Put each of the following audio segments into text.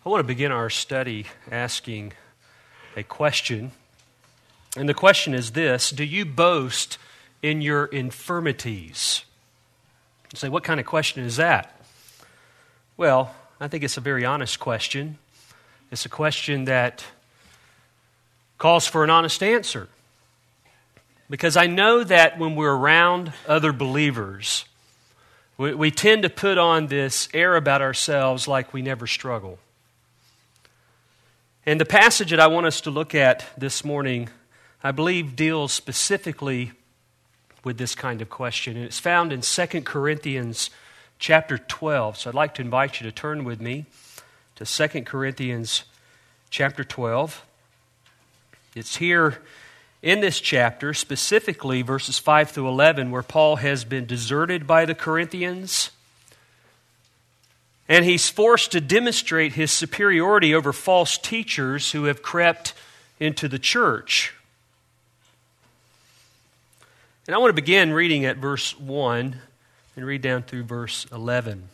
I want to begin our study asking a question. And the question is this: do you boast in your infirmities? You say, what kind of question is that? Well, I think it's a very honest question. It's a question that calls for an honest answer. Because I know that when we're around other believers, we tend to put on this air about ourselves like we never struggle. And the passage that I want us to look at this morning, I believe, deals specifically with this kind of question. And it's found in 2 Corinthians chapter 12. So I'd like to invite you to turn with me to 2 Corinthians chapter 12. It's here in this chapter, specifically verses 5 through 11, where Paul has been deserted by the Corinthians. And he's forced to demonstrate his superiority over false teachers who have crept into the church. And I want to begin reading at verse 1 and read down through verse 11.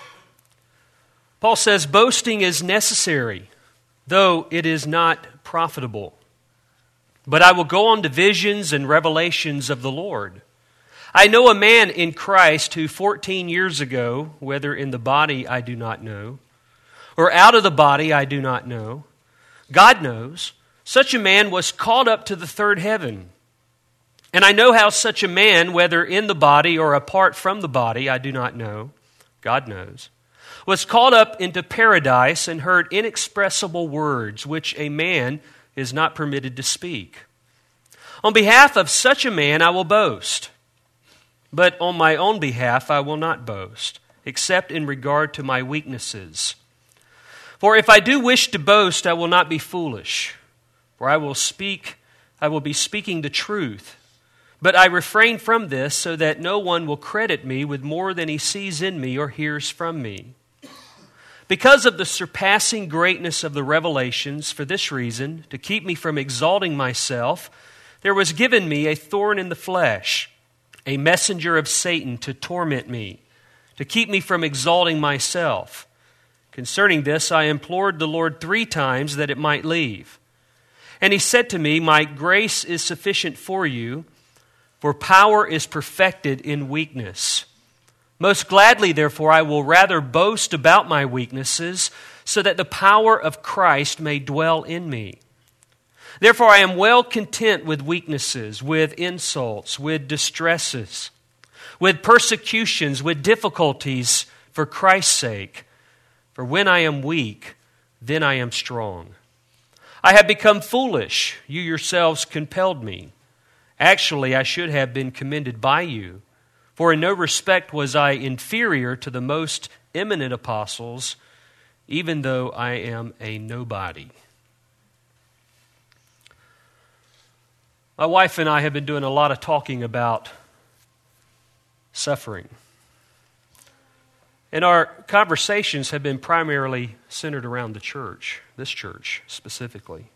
Paul says, "Boasting is necessary, though it is not profitable. But I will go on to visions and revelations of the Lord. I know a man in Christ who 14 years ago, whether in the body I do not know, or out of the body I do not know, God knows, such a man was caught up to the third heaven. And I know how such a man, whether in the body or apart from the body, I do not know, God knows, was caught up into paradise and heard inexpressible words, which a man is not permitted to speak. On behalf of such a man I will boast. But on my own behalf I will not boast, except in regard to my weaknesses. For if I do wish to boast, I will not be foolish, for I will be speaking the truth. But I refrain from this so that no one will credit me with more than he sees in me or hears from me. Because of the surpassing greatness of the revelations, for this reason, to keep me from exalting myself, there was given me a thorn in the flesh, a messenger of Satan to torment me, to keep me from exalting myself. Concerning this, I implored the Lord 3 times that it might leave. And he said to me, My grace is sufficient for you, for power is perfected in weakness. Most gladly, therefore, I will rather boast about my weaknesses, so that the power of Christ may dwell in me. Therefore, I am well content with weaknesses, with insults, with distresses, with persecutions, with difficulties for Christ's sake. For when I am weak, then I am strong. I have become foolish. You yourselves compelled me. Actually, I should have been commended by you. For in no respect was I inferior to the most eminent apostles, even though I am a nobody." My wife and I have been doing a lot of talking about suffering. And our conversations have been primarily centered around the church, this church specifically.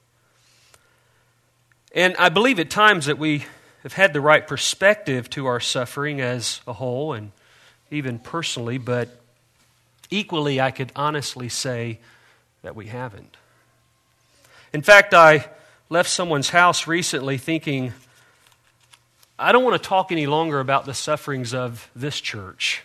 And I believe at times that we have had the right perspective to our suffering as a whole and even personally, but equally I could honestly say that we haven't. In fact, I left someone's house recently thinking, I don't want to talk any longer about the sufferings of this church,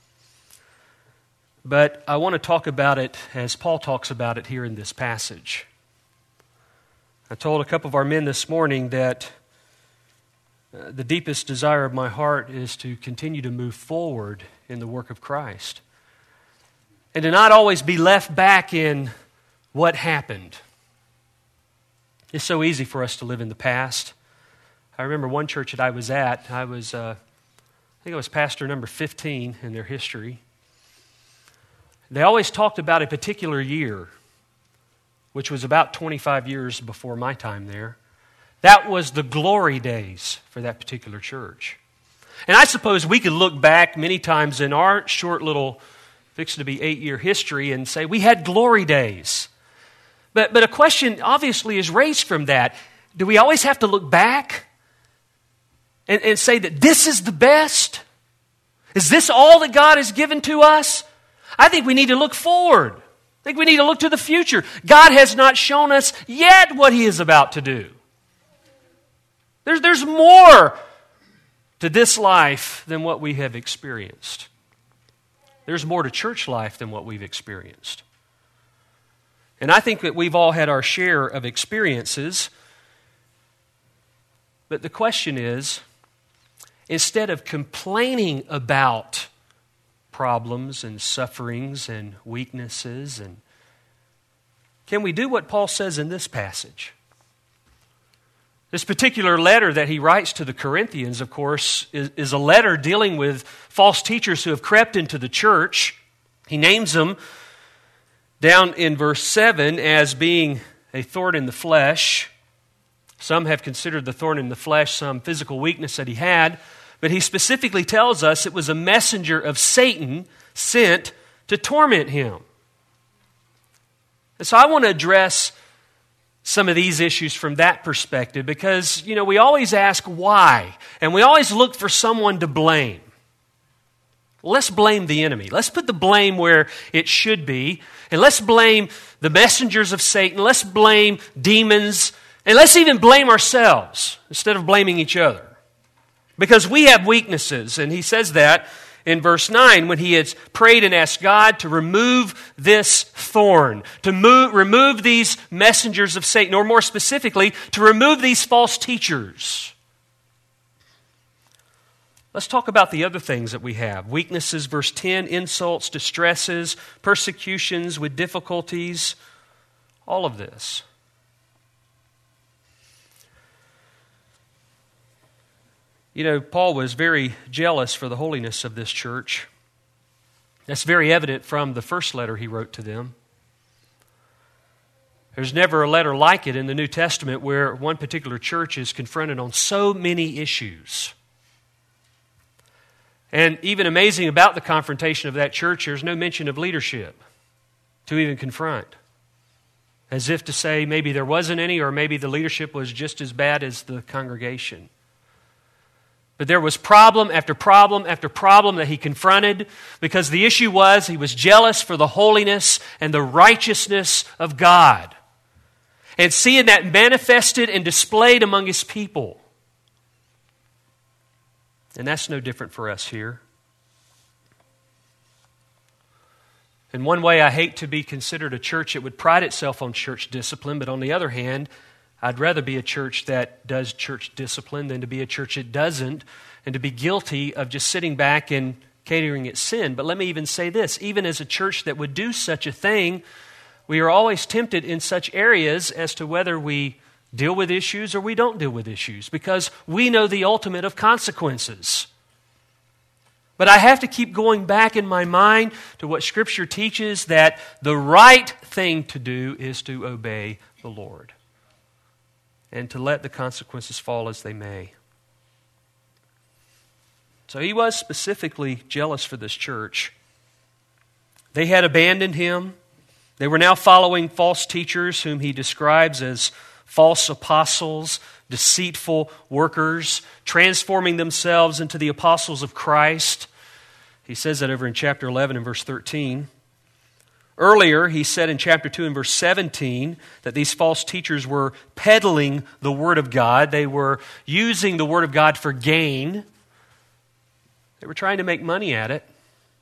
but I want to talk about it as Paul talks about it here in this passage. I told a couple of our men this morning that the deepest desire of my heart is to continue to move forward in the work of Christ and to not always be left back in what happened. It's so easy for us to live in the past. I remember one church that I was at, I think I was pastor number 15 in their history. They always talked about a particular year, which was about 25 years before my time there. That was the glory days for that particular church. And I suppose we could look back many times in our short little, fixing to be 8-year history and say, we had glory days. But a question obviously is raised from that. Do we always have to look back and say that this is the best? Is this all that God has given to us? I think we need to look forward. I think we need to look to the future. God has not shown us yet what He is about to do. There's more to this life than what we have experienced. There's more to church life than what we've experienced. And I think that we've all had our share of experiences. But the question is, instead of complaining about problems and sufferings and weaknesses, and can we do what Paul says in this passage? This particular letter that he writes to the Corinthians, of course, is a letter dealing with false teachers who have crept into the church. He names them down in verse 7 as being a thorn in the flesh. Some have considered the thorn in the flesh some physical weakness that he had, but he specifically tells us it was a messenger of Satan sent to torment him. And so I want to address some of these issues from that perspective because, we always ask why, and we always look for someone to blame. Let's blame the enemy. Let's put the blame where it should be, and let's blame the messengers of Satan. Let's blame demons, and let's even blame ourselves instead of blaming each other. Because we have weaknesses, and he says that in verse 9 when he has prayed and asked God to remove this thorn, to remove these messengers of Satan, or more specifically, to remove these false teachers. Let's talk about the other things that we have. Weaknesses, verse 10, insults, distresses, persecutions with difficulties, all of this. Paul was very jealous for the holiness of this church. That's very evident from the first letter he wrote to them. There's never a letter like it in the New Testament where one particular church is confronted on so many issues. And even amazing about the confrontation of that church, there's no mention of leadership to even confront. As if to say maybe there wasn't any, or maybe the leadership was just as bad as the congregation. But there was problem after problem after problem that he confronted because the issue was he was jealous for the holiness and the righteousness of God. And seeing that manifested and displayed among his people. And that's no different for us here. In one way, I hate to be considered a church that would pride itself on church discipline, but on the other hand, I'd rather be a church that does church discipline than to be a church that doesn't, and to be guilty of just sitting back and catering at sin. But let me even say this, even as a church that would do such a thing, we are always tempted in such areas as to whether we deal with issues or we don't deal with issues, because we know the ultimate of consequences. But I have to keep going back in my mind to what Scripture teaches, that the right thing to do is to obey the Lord and to let the consequences fall as they may. So he was specifically jealous for this church. They had abandoned him. They were now following false teachers whom he describes as false apostles, deceitful workers, transforming themselves into the apostles of Christ. He says that over in chapter 11 and verse 13. Earlier, he said in chapter 2 and verse 17 that these false teachers were peddling the Word of God. They were using the Word of God for gain. They were trying to make money at it.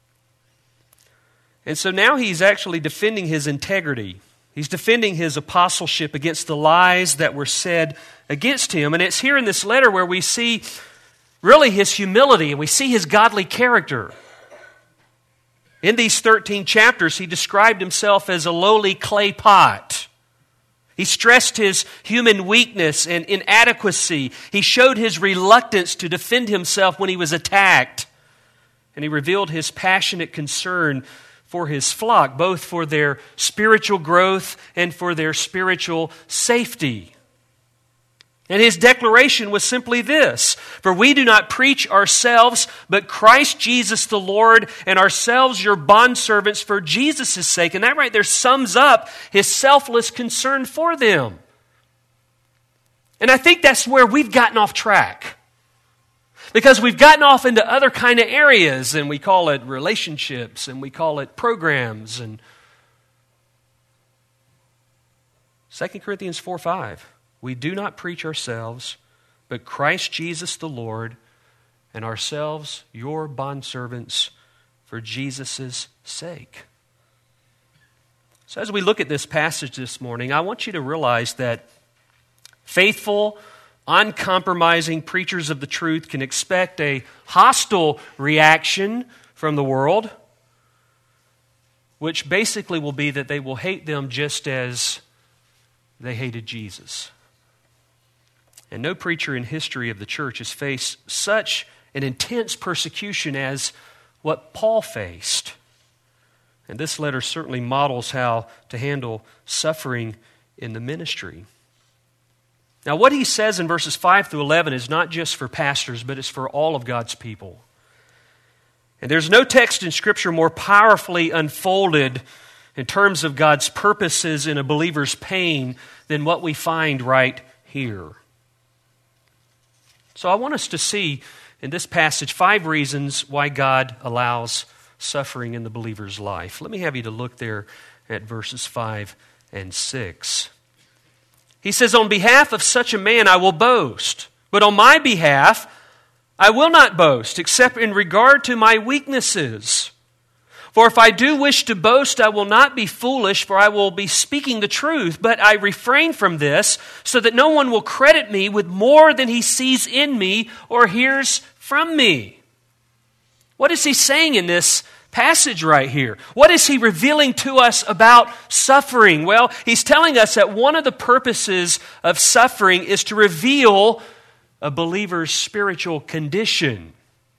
And so now he's actually defending his integrity. He's defending his apostleship against the lies that were said against him. And it's here in this letter where we see really his humility and we see his godly character. In these 13 chapters, he described himself as a lowly clay pot. He stressed his human weakness and inadequacy. He showed his reluctance to defend himself when he was attacked. And he revealed his passionate concern for his flock, both for their spiritual growth and for their spiritual safety. And his declaration was simply this: for we do not preach ourselves, but Christ Jesus the Lord, and ourselves your bondservants for Jesus' sake. And that right there sums up his selfless concern for them. And I think that's where we've gotten off track. Because we've gotten off into other kind of areas, and we call it relationships, and we call it programs, and 2 Corinthians 4:5. We do not preach ourselves, but Christ Jesus the Lord, and ourselves your bondservants for Jesus' sake. So as we look at this passage this morning, I want you to realize that faithful, uncompromising preachers of the truth can expect a hostile reaction from the world, which basically will be that they will hate them just as they hated Jesus. And no preacher in history of the church has faced such an intense persecution as what Paul faced. And this letter certainly models how to handle suffering in the ministry. Now, what he says in verses 5 through 11 is not just for pastors, but it's for all of God's people. And there's no text in Scripture more powerfully unfolded in terms of God's purposes in a believer's pain than what we find right here. So I want us to see in this passage 5 reasons why God allows suffering in the believer's life. Let me have you to look there at verses 5 and 6. He says, on behalf of such a man I will boast, but on my behalf I will not boast, except in regard to my weaknesses. For if I do wish to boast, I will not be foolish, for I will be speaking the truth. But I refrain from this, so that no one will credit me with more than he sees in me or hears from me. What is he saying in this passage right here? What is he revealing to us about suffering? Well, he's telling us that one of the purposes of suffering is to reveal a believer's spiritual condition.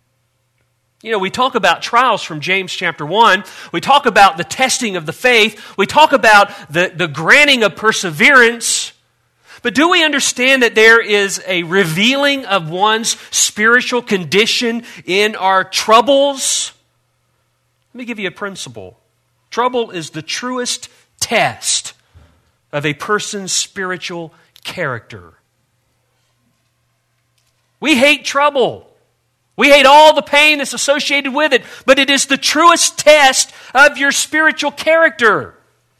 You know, we talk about trials from James chapter 1. We talk about the testing of the faith. We talk about the granting of perseverance. But do we understand that there is a revealing of one's spiritual condition in our troubles? Let me give you a principle. Trouble is the truest test of a person's spiritual character. We hate trouble. We hate all the pain that's associated with it, but it is the truest test of your spiritual character.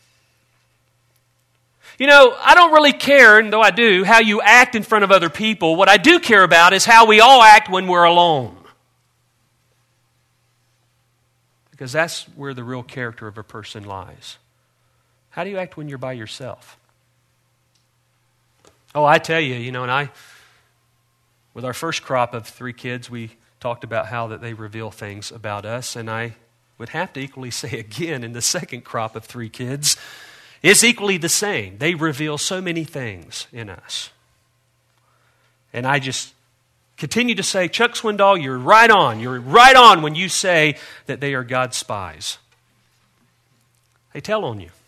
You know, I don't really care, and though I do, how you act in front of other people. What I do care about is how we all act when we're alone. Because that's where the real character of a person lies. How do you act when you're by yourself? Oh, I tell you, with our first crop of 3 kids, we talked about how that they reveal things about us, and I would have to equally say again in the second crop of 3 kids, it's equally the same. They reveal so many things in us. And I just continue to say, Chuck Swindoll, you're right on. You're right on when you say that they are God's spies. They tell on you.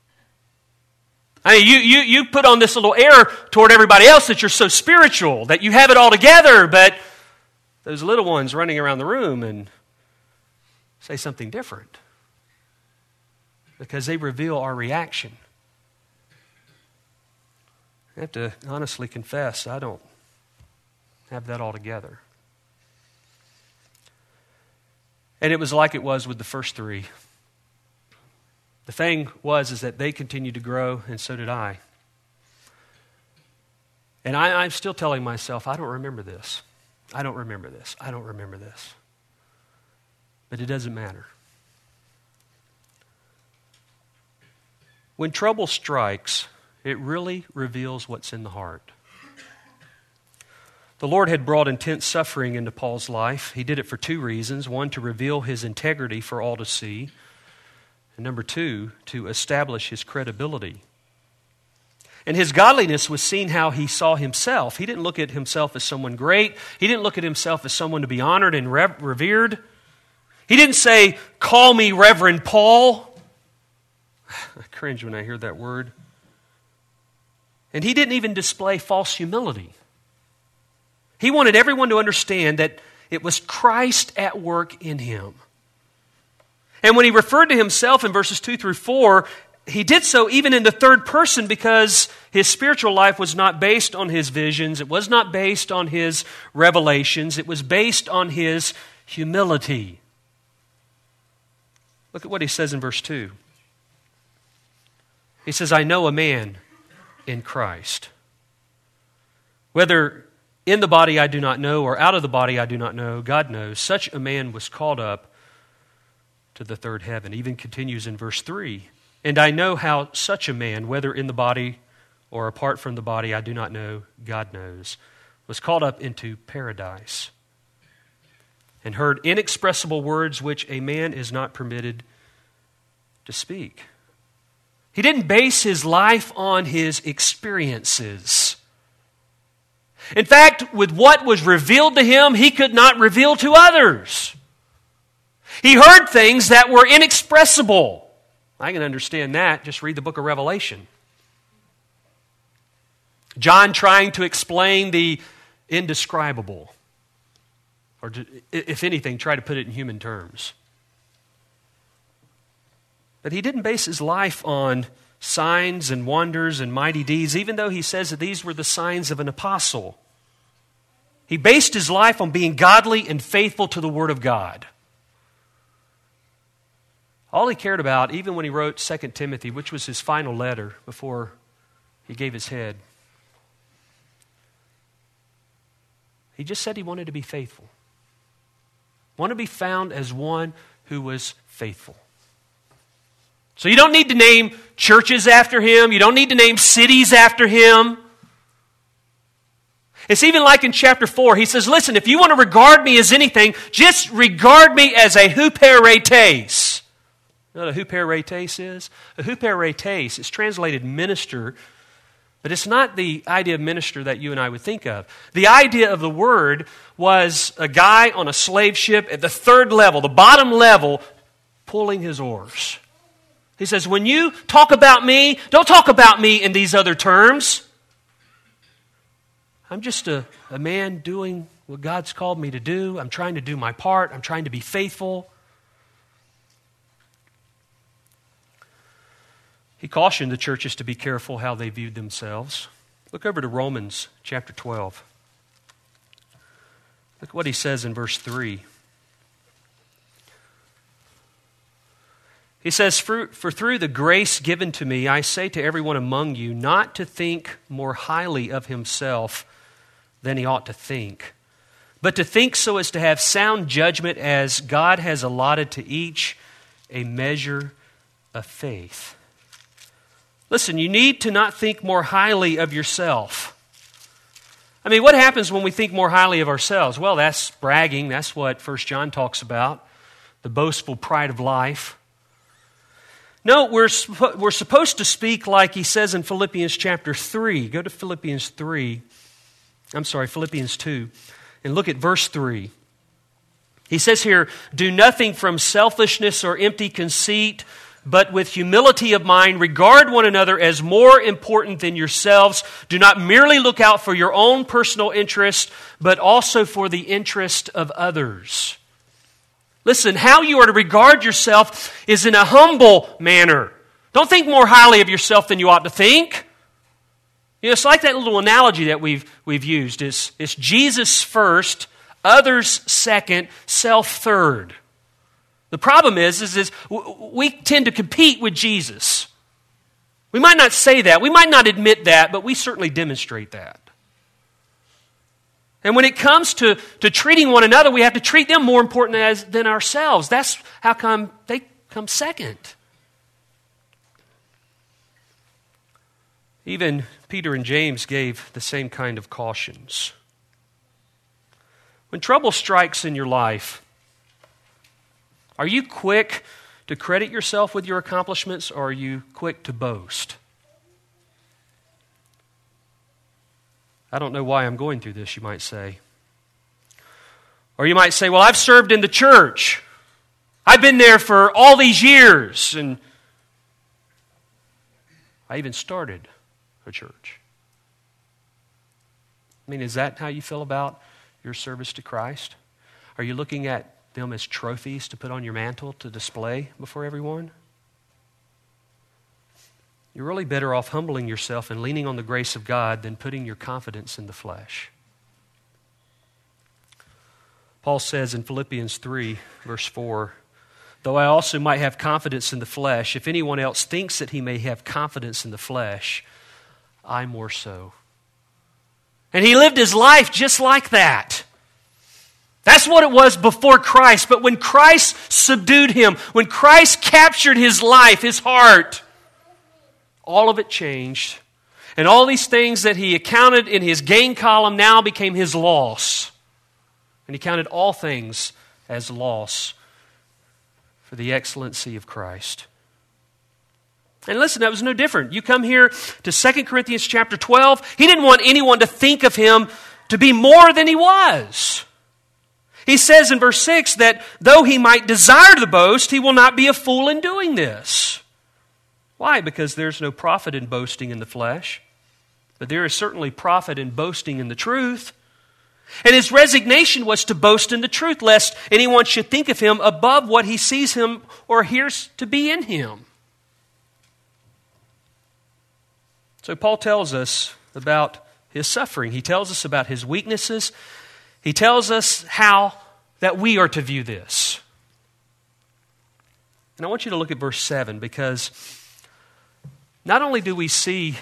I mean, you put on this little air toward everybody else that you're so spiritual, that you have it all together, but those little ones running around the room and say something different. Because they reveal our reaction. I have to honestly confess, I don't have that all together. And it was like it was with the first 3. The thing is that they continued to grow, and so did I. And I'm still telling myself, I don't remember this. I don't remember this. I don't remember this. But it doesn't matter. When trouble strikes, it really reveals what's in the heart. The Lord had brought intense suffering into Paul's life. He did it for 2 reasons. 1, to reveal his integrity for all to see. And number 2, to establish his credibility. And his godliness was seen how he saw himself. He didn't look at himself as someone great. He didn't look at himself as someone to be honored and revered. He didn't say, call me Reverend Paul. I cringe when I hear that word. And he didn't even display false humility. He wanted everyone to understand that it was Christ at work in him. And when he referred to himself in verses 2 through 4, he did so even in the third person because his spiritual life was not based on his visions. It was not based on his revelations. It was based on his humility. Look at what he says in verse 2. He says, I know a man in Christ. Whether in the body I do not know, or out of the body I do not know, God knows. Such a man was called up to the third heaven. Even continues in verse 3. And I know how such a man, whether in the body or apart from the body, I do not know, God knows, was called up into paradise and heard inexpressible words which a man is not permitted to speak. He didn't base his life on his experiences. In fact, with what was revealed to him, he could not reveal to others. He heard things that were inexpressible. I can understand that. Just read the book of Revelation. John trying to explain the indescribable. Or, if anything, try to put it in human terms. But he didn't base his life on signs and wonders and mighty deeds, even though he says that these were the signs of an apostle. He based his life on being godly and faithful to the Word of God. All he cared about, even when he wrote 2 Timothy, which was his final letter before he gave his head, he just said he wanted to be faithful. Want to be found as one who was faithful. So you don't need to name churches after him. You don't need to name cities after him. It's even like in chapter 4. He says, listen, if you want to regard me as anything, just regard me as a huperetes. You know what a huperetes is? A huperetes is translated minister, but it's not the idea of minister that you and I would think of. The idea of the word was a guy on a slave ship at the third level, the bottom level, pulling his oars. He says, when you talk about me, don't talk about me in these other terms. I'm just a man doing what God's called me to do. I'm trying to do my part. I'm trying to be faithful. He cautioned the churches to be careful how they viewed themselves. Look over to Romans chapter 12. Look what he says in verse 3. He says, for through the grace given to me, I say to everyone among you not to think more highly of himself than he ought to think, but to think so as to have sound judgment, as God has allotted to each a measure of faith. Listen, you need to not think more highly of yourself. I mean, what happens when we think more highly of ourselves? Well, that's bragging. That's what 1 John talks about, the boastful pride of life. No, we're supposed to speak like he says in Philippians chapter 3. Go to Philippians 2, and look at verse 3. He says here, do nothing from selfishness or empty conceit, but with humility of mind, regard one another as more important than yourselves. Do not merely look out for your own personal interest, but also for the interest of others. Listen, how you are to regard yourself is in a humble manner. Don't think more highly of yourself than you ought to think. You know, it's like that little analogy that we've used. It's Jesus first, others second, self third. The problem is we tend to compete with Jesus. We might not say that, we might not admit that, but we certainly demonstrate that. And when it comes to treating one another, we have to treat them more important than ourselves. That's how come they come second. Even Peter and James gave the same kind of cautions. When trouble strikes in your life, are you quick to credit yourself with your accomplishments, or are you quick to boast? I don't know why I'm going through this, you might say. Or you might say, well, I've served in the church. I've been there for all these years, and I even started a church. I mean, is that how you feel about your service to Christ? Are you looking at them as trophies to put on your mantle to display before everyone? You're really better off humbling yourself and leaning on the grace of God than putting your confidence in the flesh. Paul says in Philippians 3, verse 4, though I also might have confidence in the flesh, if anyone else thinks that he may have confidence in the flesh, I more so. And he lived his life just like that. That's what it was before Christ. But when Christ subdued him, when Christ captured his life, his heart, all of it changed. And all these things that he accounted in his gain column now became his loss. And he counted all things as loss for the excellency of Christ. And listen, that was no different. You come here to 2 Corinthians chapter 12. He didn't want anyone to think of him to be more than he was. He says in verse 6 that though he might desire to boast, he will not be a fool in doing this. Why? Because there's no profit in boasting in the flesh. But there is certainly profit in boasting in the truth. And his resignation was to boast in the truth, lest anyone should think of him above what he sees him or hears to be in him. So Paul tells us about his suffering. He tells us about his weaknesses. He tells us how that we are to view this. And I want you to look at verse 7, because not only do we see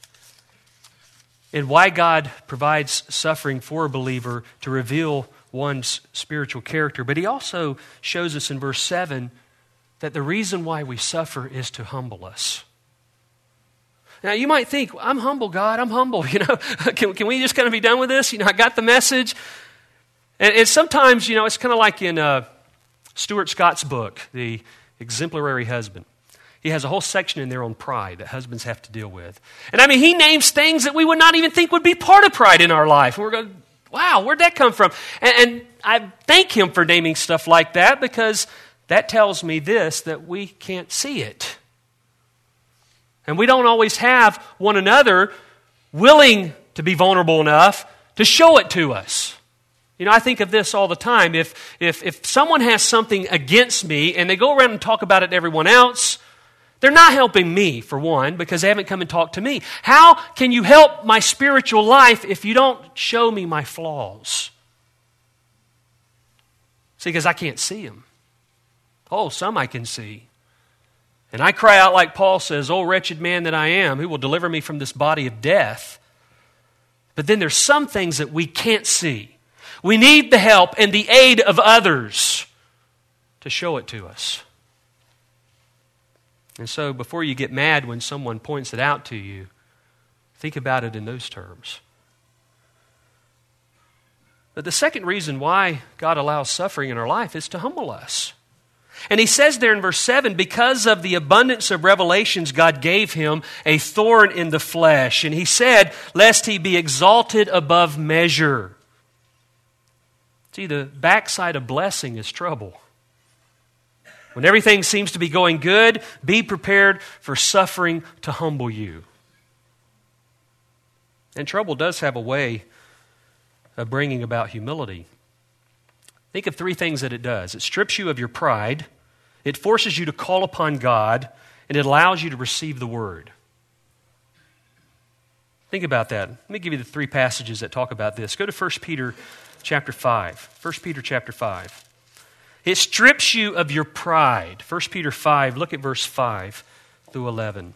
in why God provides suffering for a believer to reveal one's spiritual character, but he also shows us in verse 7 that the reason why we suffer is to humble us. Now, you might think, I'm humble, God, I'm humble. Can we just kind of be done with this? I got the message. And sometimes, it's kind of like in Stuart Scott's book, The Exemplary Husband. He has a whole section in there on pride that husbands have to deal with. And he names things that we would not even think would be part of pride in our life. And we're going, wow, where'd that come from? And I thank him for naming stuff like that, because that tells me this, that we can't see it. And we don't always have one another willing to be vulnerable enough to show it to us. I think of this all the time. If someone has something against me and they go around and talk about it to everyone else, they're not helping me, for one, because they haven't come and talked to me. How can you help my spiritual life if you don't show me my flaws? See, because I can't see them. Oh, some I can see. And I cry out like Paul says, "O wretched man that I am, who will deliver me from this body of death?" But then there's some things that we can't see. We need the help and the aid of others to show it to us. And so before you get mad when someone points it out to you, think about it in those terms. But the second reason why God allows suffering in our life is to humble us. And he says there in verse 7, because of the abundance of revelations, God gave him a thorn in the flesh. And he said, lest he be exalted above measure. See, the backside of blessing is trouble. When everything seems to be going good, be prepared for suffering to humble you. And trouble does have a way of bringing about humility. Think of three things that it does. It strips you of your pride, it forces you to call upon God, and it allows you to receive the Word. Think about that. Let me give you the three passages that talk about this. Go to 1 Peter chapter 5. 1 Peter chapter 5. It strips you of your pride. 1 Peter 5, look at verse 5 through 11.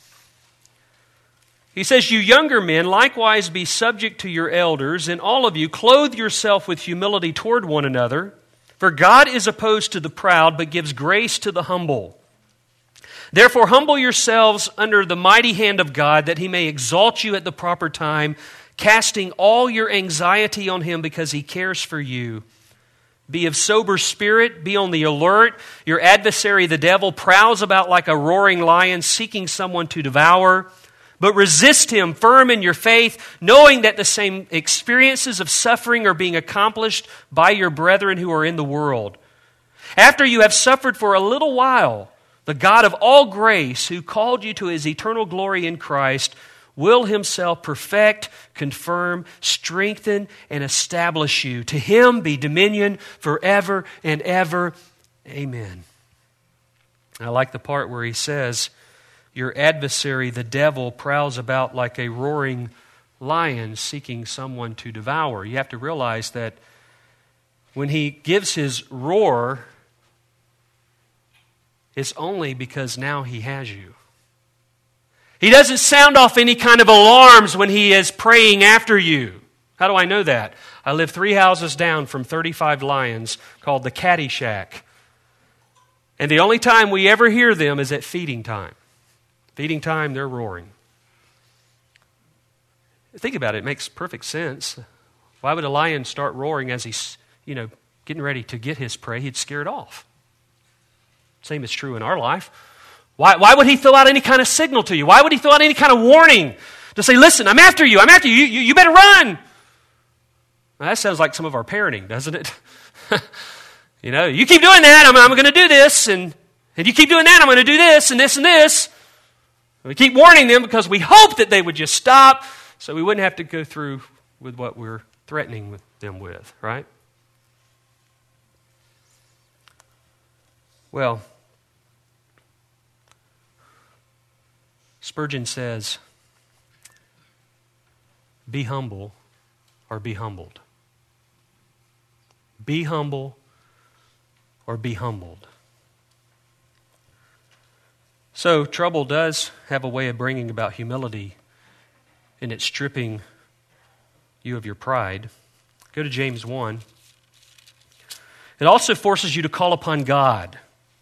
He says, you younger men, likewise be subject to your elders, and all of you clothe yourself with humility toward one another. For God is opposed to the proud, but gives grace to the humble. Therefore humble yourselves under the mighty hand of God, that he may exalt you at the proper time, casting all your anxiety on him because he cares for you. Be of sober spirit, be on the alert. Your adversary, the devil, prowls about like a roaring lion, seeking someone to devour. But resist him firm in your faith, knowing that the same experiences of suffering are being accomplished by your brethren who are in the world. After you have suffered for a little while, the God of all grace, who called you to his eternal glory in Christ, will himself perfect, confirm, strengthen, and establish you. To him be dominion forever and ever. Amen. I like the part where he says, your adversary, the devil, prowls about like a roaring lion seeking someone to devour. You have to realize that when he gives his roar, it's only because now he has you. He doesn't sound off any kind of alarms when he is praying after you. How do I know that? I live 3 houses down from 35 lions called the Caddy Shack. And the only time we ever hear them is at feeding time. Feeding time, they're roaring. Think about it. It makes perfect sense. Why would a lion start roaring as he's, getting ready to get his prey? He'd scare it off. Same is true in our life. Why would he throw out any kind of signal to you? Why would he throw out any kind of warning to say, listen, I'm after you, you better run? Now, that sounds like some of our parenting, doesn't it? You keep doing that, I'm going to do this, and you keep doing that, I'm going to do this, and this, and this. And we keep warning them because we hope that they would just stop so we wouldn't have to go through with what we're threatening them with, right? Well, Spurgeon says, be humble or be humbled. Be humble or be humbled. So trouble does have a way of bringing about humility, and it's stripping you of your pride. Go to James 1. It also forces you to call upon God.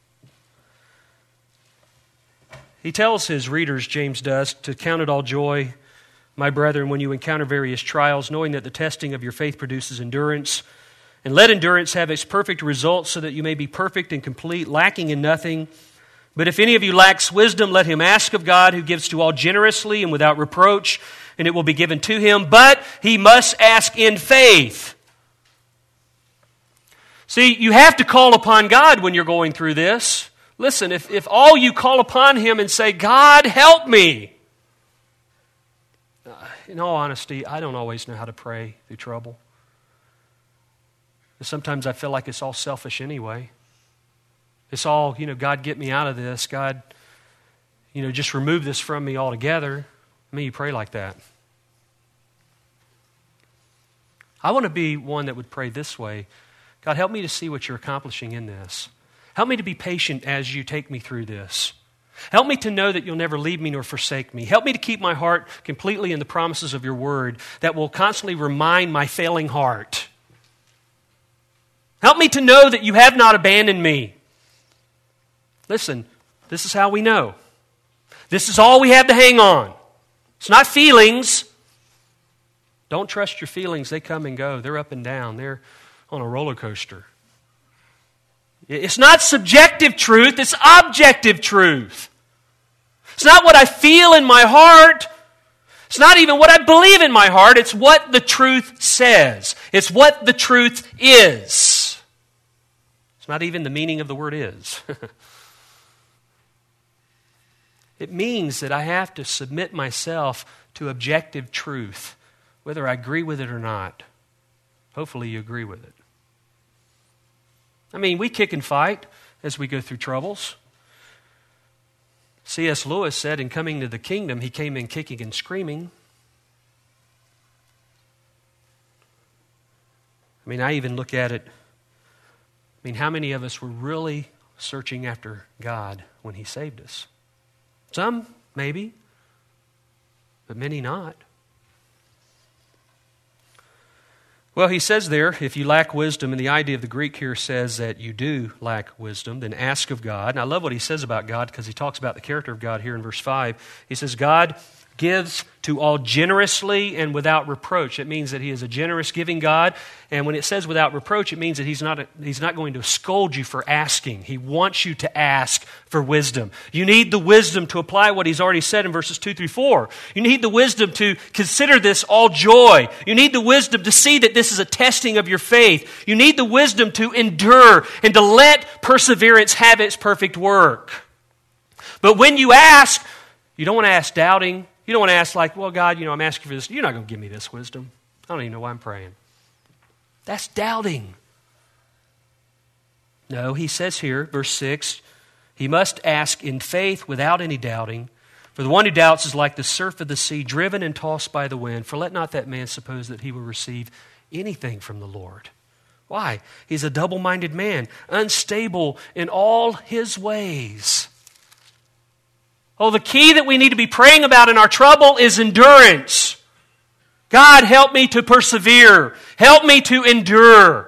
He tells his readers, James does, to count it all joy, my brethren, when you encounter various trials, knowing that the testing of your faith produces endurance. And let endurance have its perfect result, so that you may be perfect and complete, lacking in nothing. But if any of you lacks wisdom, let him ask of God, who gives to all generously and without reproach, and it will be given to him. But he must ask in faith. See, you have to call upon God when you're going through this. Listen, if all you call upon him and say, God, help me. In all honesty, I don't always know how to pray through trouble. Sometimes I feel like it's all selfish anyway. It's all, God, get me out of this. God, just remove this from me altogether. I mean, you pray like that. I want to be one that would pray this way. God, help me to see what you're accomplishing in this. Help me to be patient as you take me through this. Help me to know that you'll never leave me nor forsake me. Help me to keep my heart completely in the promises of your word that will constantly remind my failing heart. Help me to know that you have not abandoned me. Listen, this is how we know. This is all we have to hang on. It's not feelings. Don't trust your feelings. They come and go. They're up and down. They're on a roller coaster. It's not subjective truth. It's objective truth. It's not what I feel in my heart. It's not even what I believe in my heart. It's what the truth says. It's what the truth is. It's not even the meaning of the word is. It means that I have to submit myself to objective truth, whether I agree with it or not. Hopefully you agree with it. I mean, we kick and fight as we go through troubles. C.S. Lewis said, in coming to the kingdom, he came in kicking and screaming. I mean, I even look at it. I mean, how many of us were really searching after God when he saved us? Some, maybe, but many not. Well, he says there, if you lack wisdom, and the idea of the Greek here says that you do lack wisdom, then ask of God. And I love what he says about God because he talks about the character of God here in verse 5. He says, God gives to all generously and without reproach. It means that he is a generous giving God. And when it says without reproach, it means that he's not going to scold you for asking. He wants you to ask for wisdom. You need the wisdom to apply what he's already said in verses 2 through 4. You need the wisdom to consider this all joy. You need the wisdom to see that this is a testing of your faith. You need the wisdom to endure and to let perseverance have its perfect work. But when you ask, you don't want to ask doubting. You don't want to ask like, well, God, I'm asking for this. You're not going to give me this wisdom. I don't even know why I'm praying. That's doubting. No, he says here, verse 6, he must ask in faith without any doubting. For the one who doubts is like the surf of the sea, driven and tossed by the wind. For let not that man suppose that he will receive anything from the Lord. Why? He's a double-minded man, unstable in all his ways. Oh, the key that we need to be praying about in our trouble is endurance. God, help me to persevere. Help me to endure.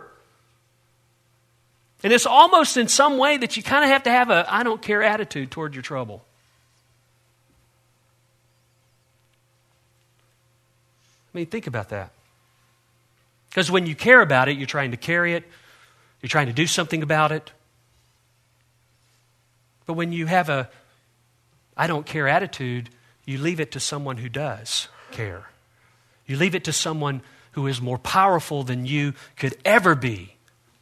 And it's almost in some way that you kind of have to have a I don't care attitude toward your trouble. I mean, think about that. Because when you care about it, you're trying to carry it. You're trying to do something about it. But when you have a I don't care attitude, you leave it to someone who does care. You leave it to someone who is more powerful than you could ever be.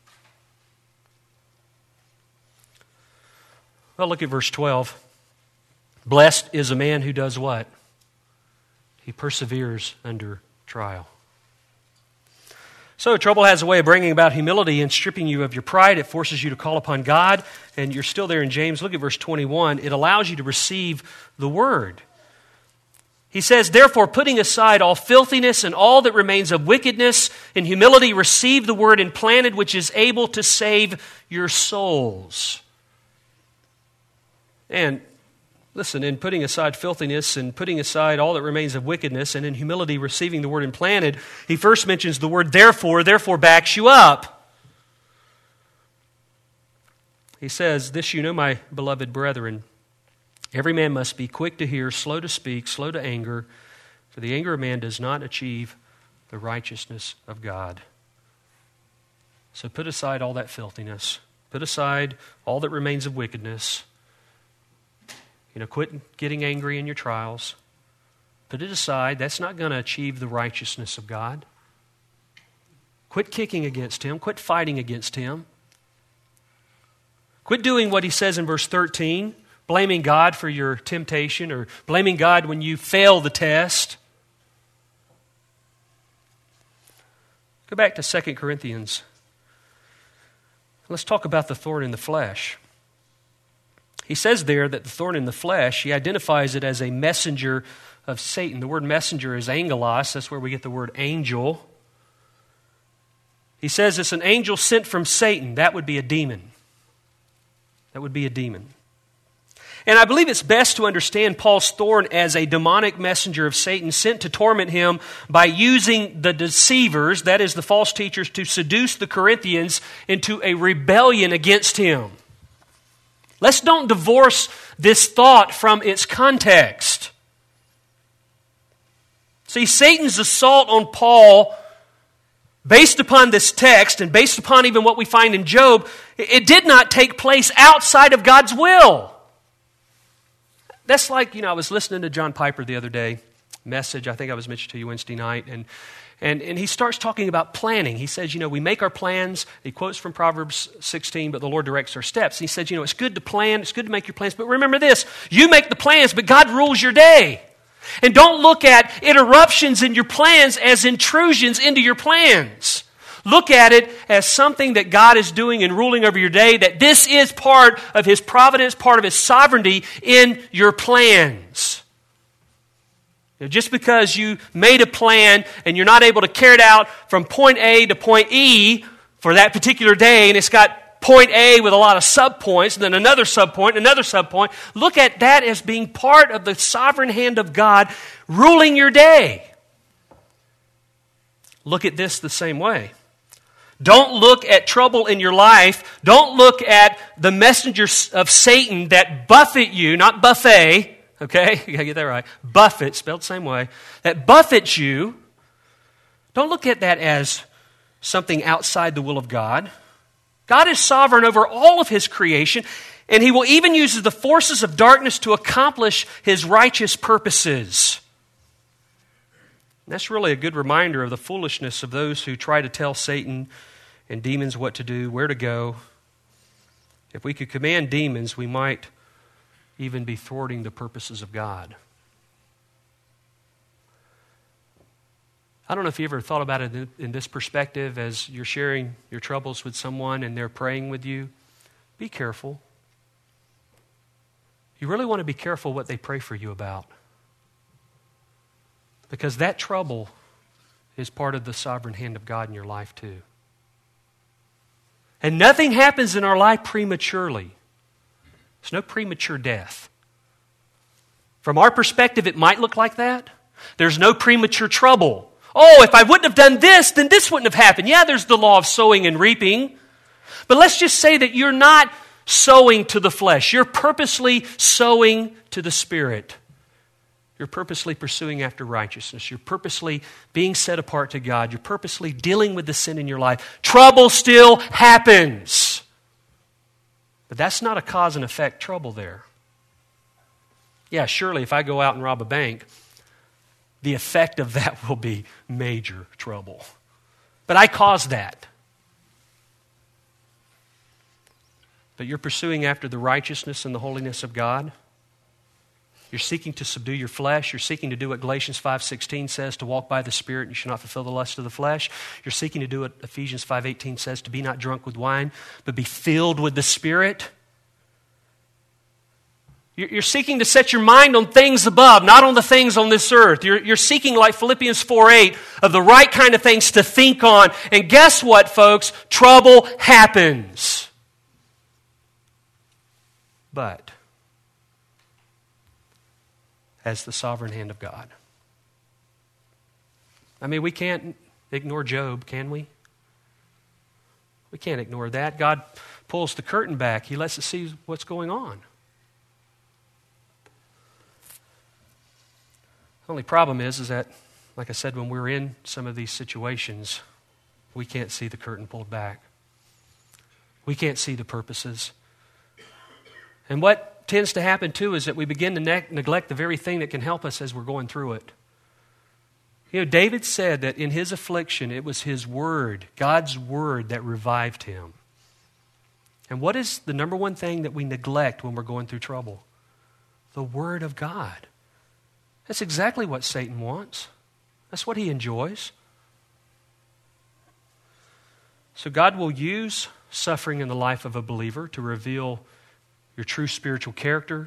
Well, look at verse 12. Blessed is a man who does what? He perseveres under trial. So trouble has a way of bringing about humility and stripping you of your pride. It forces you to call upon God. And you're still there in James. Look at verse 21. It allows you to receive the word. He says, therefore, putting aside all filthiness and all that remains of wickedness, in humility receive the word implanted, which is able to save your souls. And listen, in putting aside filthiness and putting aside all that remains of wickedness, and in humility receiving the word implanted, he first mentions the word therefore backs you up. He says, this you know, my beloved brethren, every man must be quick to hear, slow to speak, slow to anger, for the anger of man does not achieve the righteousness of God. So put aside all that filthiness. Put aside all that remains of wickedness. Quit getting angry in your trials. Put it aside. That's not going to achieve the righteousness of God. Quit kicking against Him. Quit fighting against Him. Quit doing what He says in verse 13, blaming God for your temptation or blaming God when you fail the test. Go back to 2 Corinthians. Let's talk about the thorn in the flesh. He says there that the thorn in the flesh, he identifies it as a messenger of Satan. The word messenger is angelos. That's where we get the word angel. He says it's an angel sent from Satan. That would be a demon. That would be a demon. And I believe it's best to understand Paul's thorn as a demonic messenger of Satan sent to torment him by using the deceivers, that is the false teachers, to seduce the Corinthians into a rebellion against him. Let's don't divorce this thought from its context. See, Satan's assault on Paul, based upon this text and based upon even what we find in Job, it did not take place outside of God's will. That's like, I was listening to John Piper the other day, message, I think I was mentioned to you Wednesday night, and he starts talking about planning. He says, we make our plans. He quotes from Proverbs 16, but the Lord directs our steps. He says, it's good to plan, it's good to make your plans, but remember this, you make the plans, but God rules your day. And don't look at interruptions in your plans as intrusions into your plans. Look at it as something that God is doing and ruling over your day, that this is part of His providence, part of His sovereignty in your plans. Just because you made a plan and you're not able to carry it out from point A to point E for that particular day, and it's got point A with a lot of subpoints, and then another subpoint, another subpoint, look at that as being part of the sovereign hand of God ruling your day. Look at this the same way. Don't look at trouble in your life. Don't look at the messengers of Satan that buffet you, not buffet. Okay, you gotta get that right. Buffet, spelled the same way. That buffets you. Don't look at that as something outside the will of God. God is sovereign over all of His creation, and He will even use the forces of darkness to accomplish His righteous purposes. And that's really a good reminder of the foolishness of those who try to tell Satan and demons what to do, where to go. If we could command demons, we might even be thwarting the purposes of God. I don't know if you ever thought about it in this perspective as you're sharing your troubles with someone and they're praying with you. Be careful. You really want to be careful what they pray for you about. Because that trouble is part of the sovereign hand of God in your life too. And nothing happens in our life prematurely. There's no premature death. From our perspective, it might look like that. There's no premature trouble. Oh, if I wouldn't have done this, then this wouldn't have happened. Yeah, there's the law of sowing and reaping. But let's just say that you're not sowing to the flesh. You're purposely sowing to the Spirit. You're purposely pursuing after righteousness. You're purposely being set apart to God. You're purposely dealing with the sin in your life. Trouble still happens. But that's not a cause and effect trouble there. Yeah, surely if I go out and rob a bank, the effect of that will be major trouble. But I caused that. But you're pursuing after the righteousness and the holiness of God. You're seeking to subdue your flesh. You're seeking to do what Galatians 5:16 says, to walk by the Spirit, and you shall not fulfill the lust of the flesh. You're seeking to do what Ephesians 5:18 says, to be not drunk with wine, but be filled with the Spirit. You're seeking to set your mind on things above, not on the things on this earth. You're seeking, like Philippians 4:8, of the right kind of things to think on. And guess what, folks? Trouble happens. But as the sovereign hand of God. I mean, we can't ignore Job, can we? We can't ignore that. God pulls the curtain back. He lets us see what's going on. The only problem is that, like I said, when we're in some of these situations, we can't see the curtain pulled back. We can't see the purposes. And what tends to happen too is that we begin to neglect the very thing that can help us as we're going through it. You know, David said that in his affliction, it was his word, God's word, that revived him. And what is the number one thing that we neglect when we're going through trouble? The word of God. That's exactly what Satan wants. That's what he enjoys. So God will use suffering in the life of a believer to reveal your true spiritual character.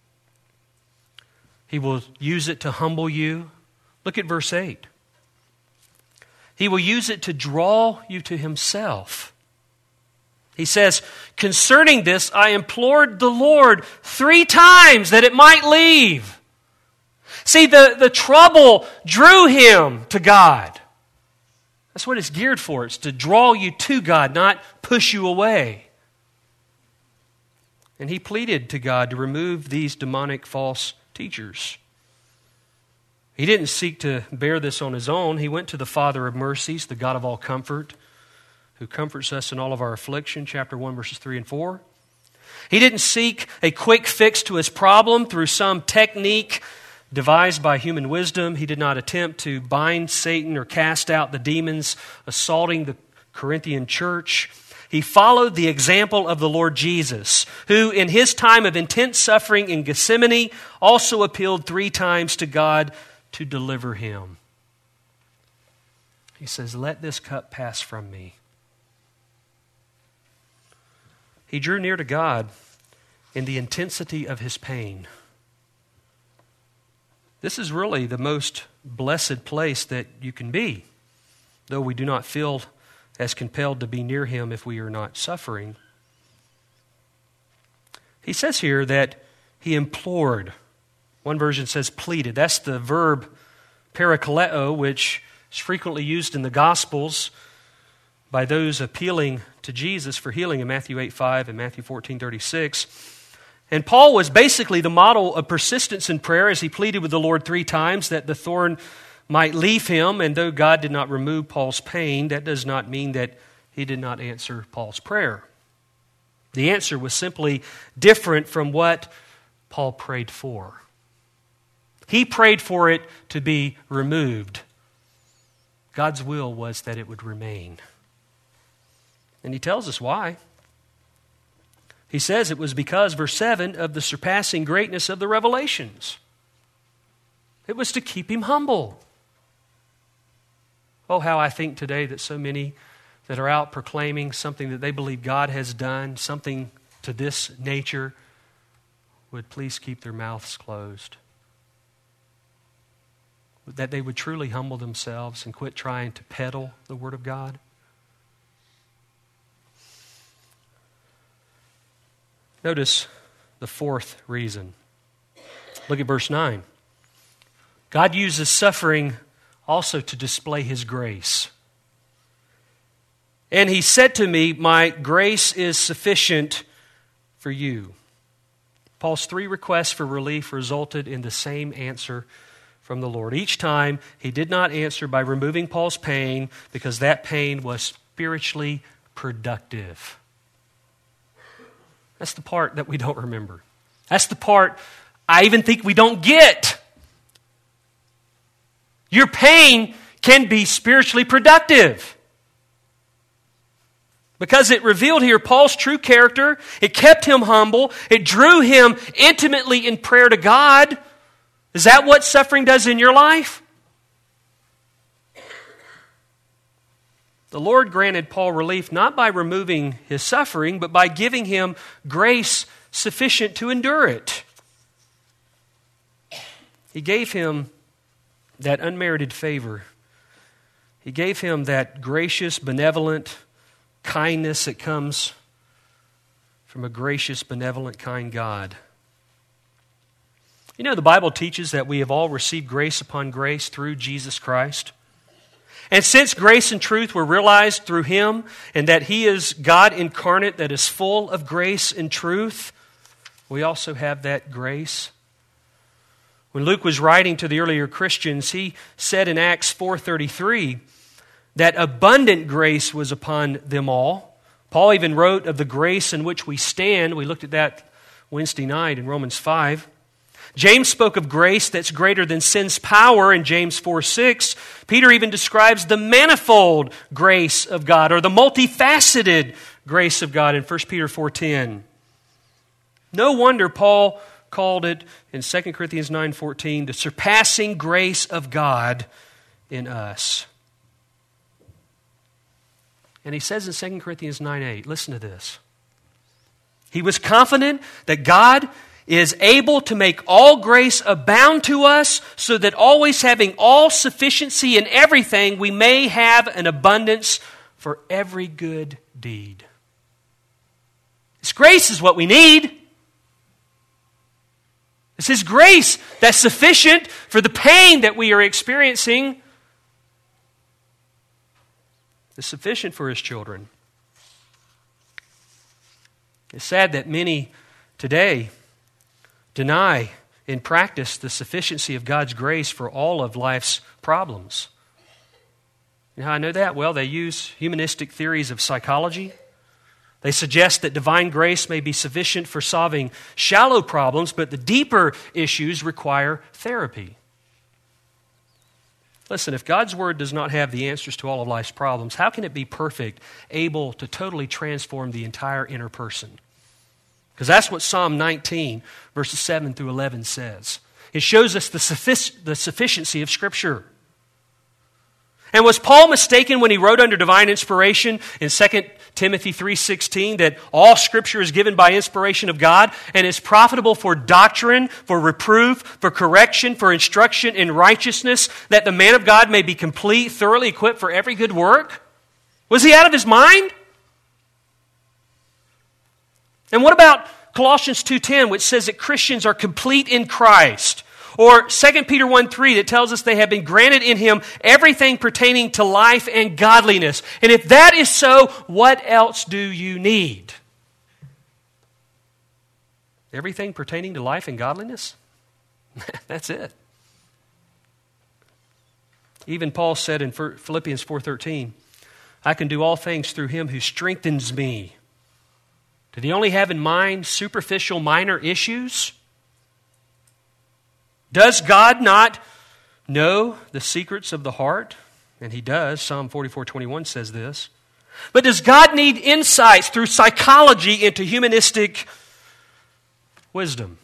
He will use it to humble you. Look at verse 8. He will use it to draw you to himself. He says, concerning this, I implored the Lord 3 times that it might leave. See, the trouble drew him to God. That's what it's geared for. It's to draw you to God, not push you away. And he pleaded to God to remove these demonic false teachers. He didn't seek to bear this on his own. He went to the Father of mercies, the God of all comfort, who comforts us in all of our affliction, chapter 1, verses 3 and 4. He didn't seek a quick fix to his problem through some technique devised by human wisdom. He did not attempt to bind Satan or cast out the demons assaulting the Corinthian church. He followed the example of the Lord Jesus, who in his time of intense suffering in Gethsemane also appealed 3 times to God to deliver him. He says, let this cup pass from me. He drew near to God in the intensity of his pain. This is really the most blessed place that you can be, though we do not feel as compelled to be near him if we are not suffering. He says here that he implored. One version says pleaded. That's the verb parakaleo, which is frequently used in the Gospels by those appealing to Jesus for healing in Matthew 8:5 and Matthew 14:36. And Paul was basically the model of persistence in prayer as he pleaded with the Lord 3 times that the thorn might leave him. And though God did not remove Paul's pain, that does not mean that he did not answer Paul's prayer. The answer was simply different from what Paul prayed for. He prayed for it to be removed. God's will was that it would remain. And he tells us why. He says it was because, verse 7, of the surpassing greatness of the revelations. It was to keep him humble. Oh, how I think today that so many that are out proclaiming something that they believe God has done, something to this nature, would please keep their mouths closed. That they would truly humble themselves and quit trying to peddle the Word of God. Notice the 4th reason. Look at verse 9. God uses suffering also to display His grace. And He said to me, my grace is sufficient for you. Paul's 3 requests for relief resulted in the same answer from the Lord. Each time, He did not answer by removing Paul's pain because that pain was spiritually productive. That's the part that we don't remember. That's the part I even think we don't get. Your pain can be spiritually productive. Because it revealed here Paul's true character, it kept him humble, it drew him intimately in prayer to God. Is that what suffering does in your life? The Lord granted Paul relief not by removing his suffering, but by giving him grace sufficient to endure it. He gave him that unmerited favor. He gave him that gracious, benevolent kindness that comes from a gracious, benevolent, kind God. You know, the Bible teaches that we have all received grace upon grace through Jesus Christ. And since grace and truth were realized through Him, and that He is God incarnate that is full of grace and truth, we also have that grace. When Luke was writing to the earlier Christians, he said in Acts 4:33 that abundant grace was upon them all. Paul even wrote of the grace in which we stand. We looked at that Wednesday night in Romans 5. James spoke of grace that's greater than sin's power in James 4:6. Peter even describes the manifold grace of God, or the multifaceted grace of God in 1 Peter 4:10. No wonder Paul called it in 2 Corinthians 9:14 the surpassing grace of God in us. And he says in 2 Corinthians 9:8, listen to this. He was confident that God is able to make all grace abound to us, so that always having all sufficiency in everything, we may have an abundance for every good deed. His grace is what we need. It's His grace that's sufficient for the pain that we are experiencing. It's sufficient for His children. It's sad that many today deny in practice the sufficiency of God's grace for all of life's problems. You know how I know that? Well, they use humanistic theories of psychology. They suggest that divine grace may be sufficient for solving shallow problems, but the deeper issues require therapy. Listen, if God's Word does not have the answers to all of life's problems, how can it be perfect, able to totally transform the entire inner person? Because that's what Psalm 19, verses 7 through 11 says. It shows us the sufficiency of Scripture. And was Paul mistaken when he wrote under divine inspiration in 2 Timothy 3:16 that all Scripture is given by inspiration of God and is profitable for doctrine, for reproof, for correction, for instruction in righteousness, that the man of God may be complete, thoroughly equipped for every good work? Was he out of his mind? And what about Colossians 2:10, which says that Christians are complete in Christ? Or 2 Peter 1:3 that tells us they have been granted in Him everything pertaining to life and godliness. And if that is so, what else do you need? Everything pertaining to life and godliness? That's it. Even Paul said in Philippians 4:13, I can do all things through Him who strengthens me. Did he only have in mind superficial minor issues? Does God not know the secrets of the heart? And He does. Psalm 44:21 says this. But does God need insights through psychology into humanistic wisdom?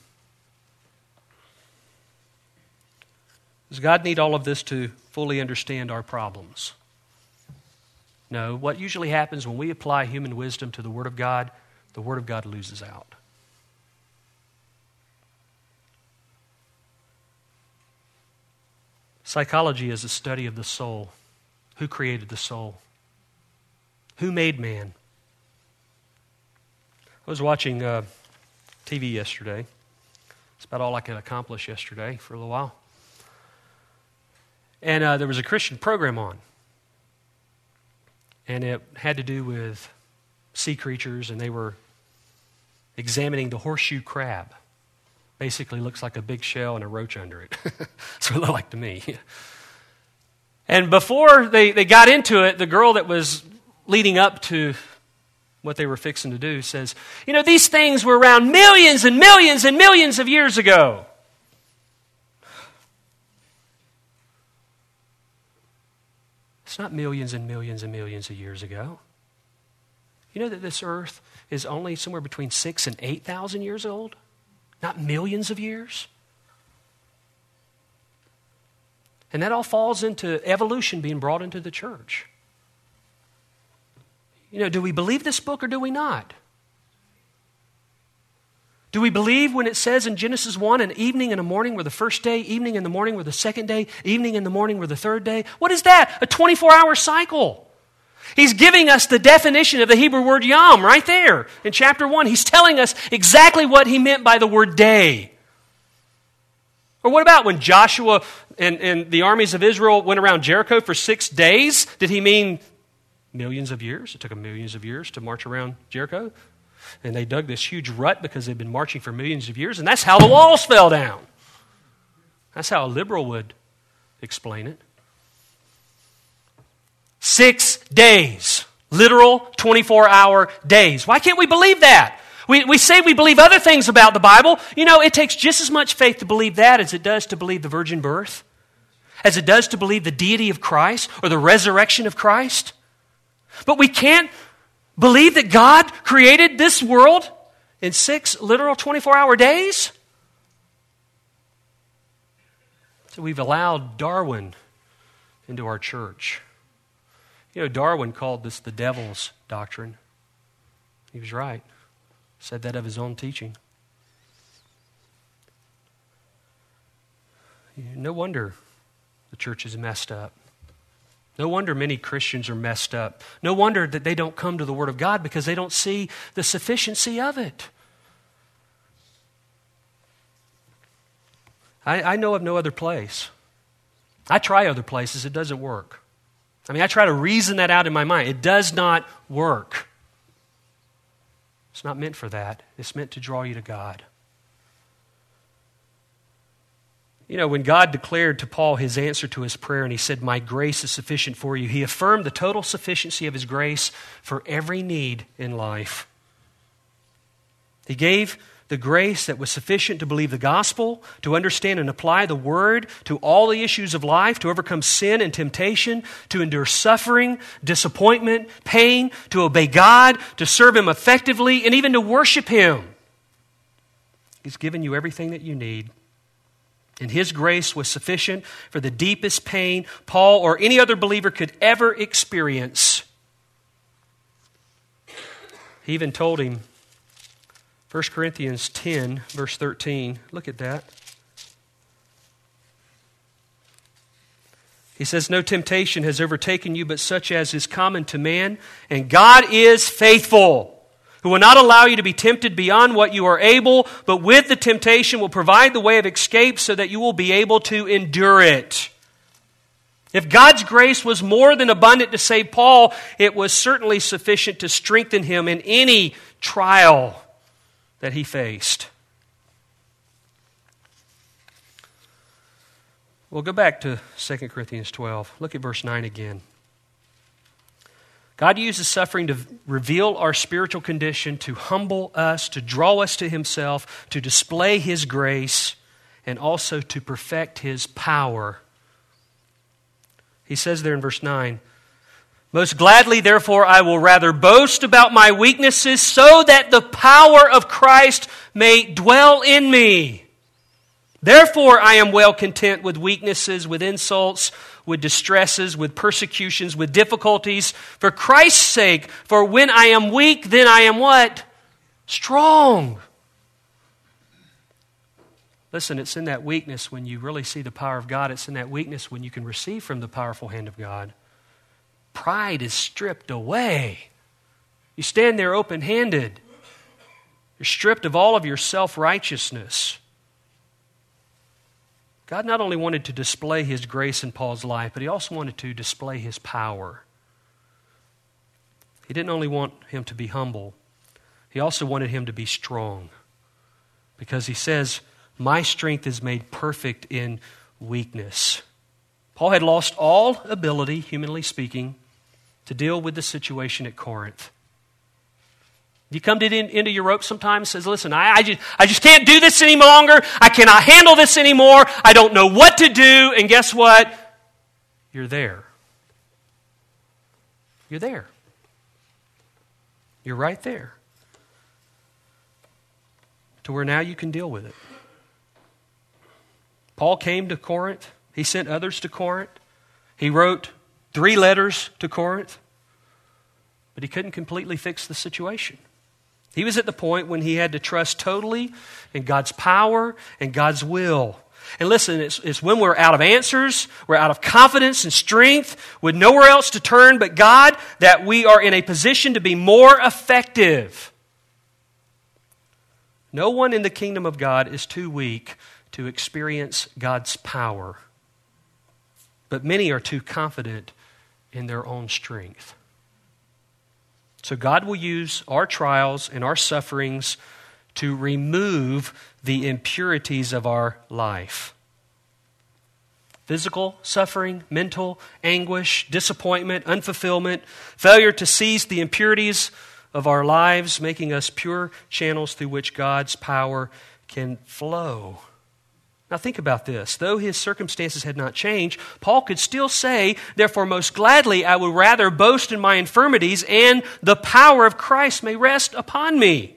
Does God need all of this to fully understand our problems? No. What usually happens when we apply human wisdom to the Word of God, the Word of God loses out. Psychology is a study of the soul. Who created the soul? Who made man? I was watching TV yesterday. That's about all I could accomplish yesterday for a little while. And there was a Christian program on. And it had to do with sea creatures, and they were examining the horseshoe crab. Basically looks like a big shell and a roach under it. That's what it looked like to me. And before they got into it, the girl that was leading up to what they were fixing to do says, you know, these things were around millions and millions and millions of years ago. It's not millions and millions and millions of years ago. You know that this earth is only somewhere between 6,000 and 8,000 years old? Not millions of years? And that all falls into evolution being brought into the church. You know, do we believe this book or do we not? Do we believe when it says in Genesis 1, an evening and a morning were the first day, evening and the morning were the second day, evening and the morning were the third day? What is that? A 24-hour cycle. He's giving us the definition of the Hebrew word yom right there in chapter 1. He's telling us exactly what he meant by the word day. Or what about when Joshua and the armies of Israel went around Jericho for 6 days? Did he mean millions of years? It took them millions of years to march around Jericho. And they dug this huge rut because they'd been marching for millions of years. And that's how the walls fell down. That's how a liberal would explain it. 6 days. Literal 24-hour days. Why can't we believe that? We say we believe other things about the Bible. You know, it takes just as much faith to believe that as it does to believe the virgin birth, as it does to believe the deity of Christ or the resurrection of Christ. But we can't believe that God created this world in 6 literal 24-hour days? So we've allowed Darwin into our church. You know, Darwin called this the devil's doctrine. He was right. Said that of his own teaching. No wonder the church is messed up. No wonder many Christians are messed up. No wonder that they don't come to the Word of God because they don't see the sufficiency of it. I know of no other place. I try other places. It doesn't work. I try to reason that out in my mind. It does not work. It's not meant for that. It's meant to draw you to God. You know, when God declared to Paul his answer to his prayer and he said, "My grace is sufficient for you," he affirmed the total sufficiency of his grace for every need in life. He gave the grace that was sufficient to believe the gospel, to understand and apply the word to all the issues of life, to overcome sin and temptation, to endure suffering, disappointment, pain, to obey God, to serve Him effectively, and even to worship Him. He's given you everything that you need. And His grace was sufficient for the deepest pain Paul or any other believer could ever experience. He even told him, 1 Corinthians 10, verse 13. Look at that. He says, "No temptation has overtaken you but such as is common to man, and God is faithful, who will not allow you to be tempted beyond what you are able, but with the temptation will provide the way of escape so that you will be able to endure it." If God's grace was more than abundant to save Paul, it was certainly sufficient to strengthen him in any trial that he faced. We'll go back to 2 Corinthians 12. Look at verse 9 again. God uses suffering to reveal our spiritual condition, to humble us, to draw us to Himself, to display His grace, and also to perfect His power. He says there in verse 9, "Most gladly, therefore, I will rather boast about my weaknesses so that the power of Christ may dwell in me. Therefore, I am well content with weaknesses, with insults, with distresses, with persecutions, with difficulties, for Christ's sake. For when I am weak, then I am" what? Strong. Listen, it's in that weakness when you really see the power of God. It's in that weakness when you can receive from the powerful hand of God. Pride is stripped away. You stand there open-handed. You're stripped of all of your self-righteousness. God not only wanted to display His grace in Paul's life, but He also wanted to display His power. He didn't only want him to be humble, He also wanted him to be strong. Because He says, my strength is made perfect in weakness. Paul had lost all ability, humanly speaking, to deal with the situation at Corinth. You come to the end of your rope sometimes and says, listen, I just can't do this any longer. I cannot handle this anymore. I don't know what to do. And guess what? You're there. You're there. You're right there. To where now you can deal with it. Paul came to Corinth. He sent others to Corinth. He wrote 3 letters to Corinth. But he couldn't completely fix the situation. He was at the point when he had to trust totally in God's power and God's will. And listen, it's when we're out of answers, we're out of confidence and strength, with nowhere else to turn but God, that we are in a position to be more effective. No one in the kingdom of God is too weak to experience God's power. But many are too confident in their own strength. So God will use our trials and our sufferings to remove the impurities of our life. Physical suffering, mental anguish, disappointment, unfulfillment, failure to seize the impurities of our lives, making us pure channels through which God's power can flow. Now think about this. Though his circumstances had not changed, Paul could still say, therefore most gladly I would rather boast in my infirmities, and the power of Christ may rest upon me.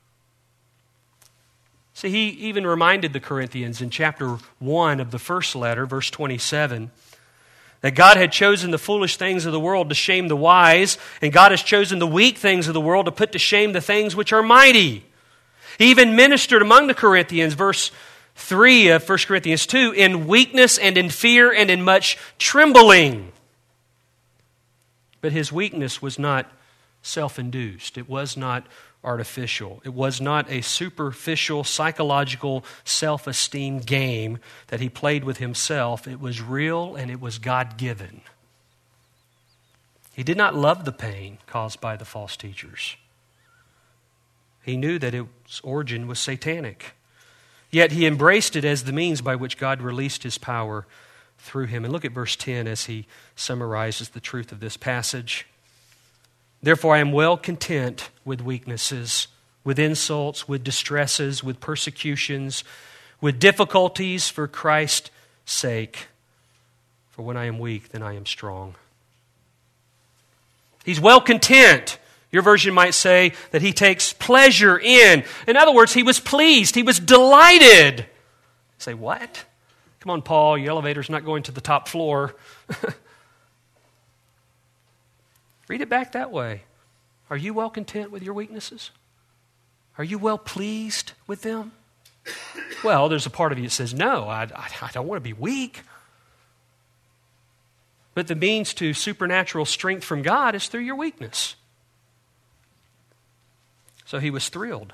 See, he even reminded the Corinthians in chapter 1 of the first letter, verse 27, that God had chosen the foolish things of the world to shame the wise, and God has chosen the weak things of the world to put to shame the things which are mighty. He even ministered among the Corinthians, verse 3 of 1 Corinthians 2, in weakness and in fear and in much trembling. But his weakness was not self-induced. It was not artificial. It was not a superficial psychological self-esteem game that he played with himself. It was real and it was God-given. He did not love the pain caused by the false teachers. He knew that its origin was satanic. Yet he embraced it as the means by which God released his power through him. And look at verse 10 as he summarizes the truth of this passage. Therefore I am well content with weaknesses, with insults, with distresses, with persecutions, with difficulties for Christ's sake. For when I am weak, then I am strong. He's well content. Your version might say that he takes pleasure in. In other words, he was pleased. He was delighted. You say, what? Come on, Paul, your elevator's not going to the top floor. Read it back that way. Are you well content with your weaknesses? Are you well pleased with them? Well, there's a part of you that says, no, I don't want to be weak. But the means to supernatural strength from God is through your weakness. So he was thrilled.